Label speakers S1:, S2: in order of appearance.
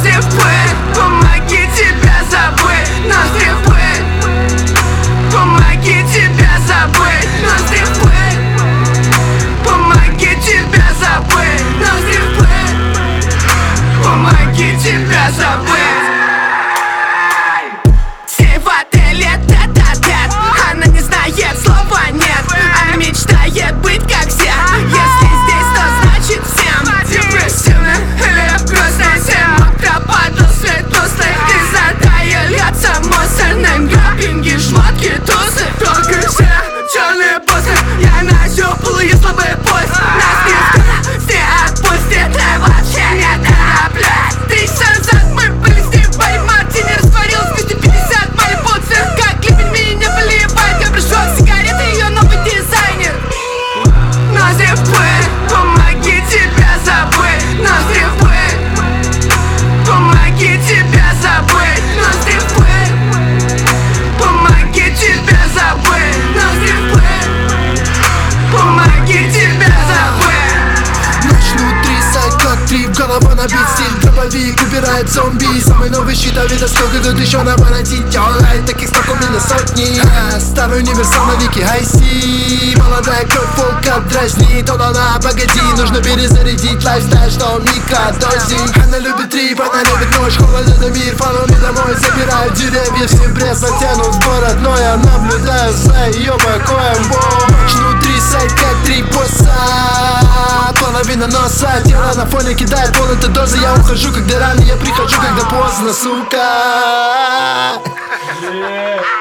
S1: Ноздри в пыль, помоги тебя забыть. Ноздри в пыль, помоги тебя забыть. Ноздри в пыль, помоги тебя забыть. Ноздри в пыль, помоги тебя забыть. Все в отеле тет-а-тет, она не знает слова нет, а мечтает быть как все. Если здесь, то значит всем. Депрессивно или грустно, 7 утра падал свет тусклый, изо рта льется мусорным грабинги, шмотки, тусы. Только все черные бусы, я нащупал ее слабый пульс. Нас не скоро все отпустят, и вообще нет, это блядь. 3 часа назад мы были с ней в баре, мартини растворилась 250 Малибу, как ливень меня поливает. Я пришел к сигареты, ее новый дизайнер. Ноздри в пыль, помоги тебя забыть. Ноздри в пыль, помоги тебя забыть. Ноздри в пыль, помоги тебя забыть. Ноздри в пыль, помоги тебя забыть.
S2: Ночь внутри, сайт 3, голова набит стиль, дробовик убирает зомби. Самый новый щит, а видно сколько тут еще наворотить. Аллай, таких сток у меня сотни. Старый универсал на Вики Хайси. Молодая кровь волка дразнит. Она, погоди, нужно перезарядить лайфстайл, что микродозинг. Она любит трип, она любит ночь, холодно на мир. Follow me домой, забираю деревья, всем пресс натянут в родной. Я наблюдаю за ее покоем. Ночь внутри, сайт 3 босса. Половина носа, тело на фоне кидает полную дозы. Я ухожу, когда рано, я прихожу, когда поздно, сука.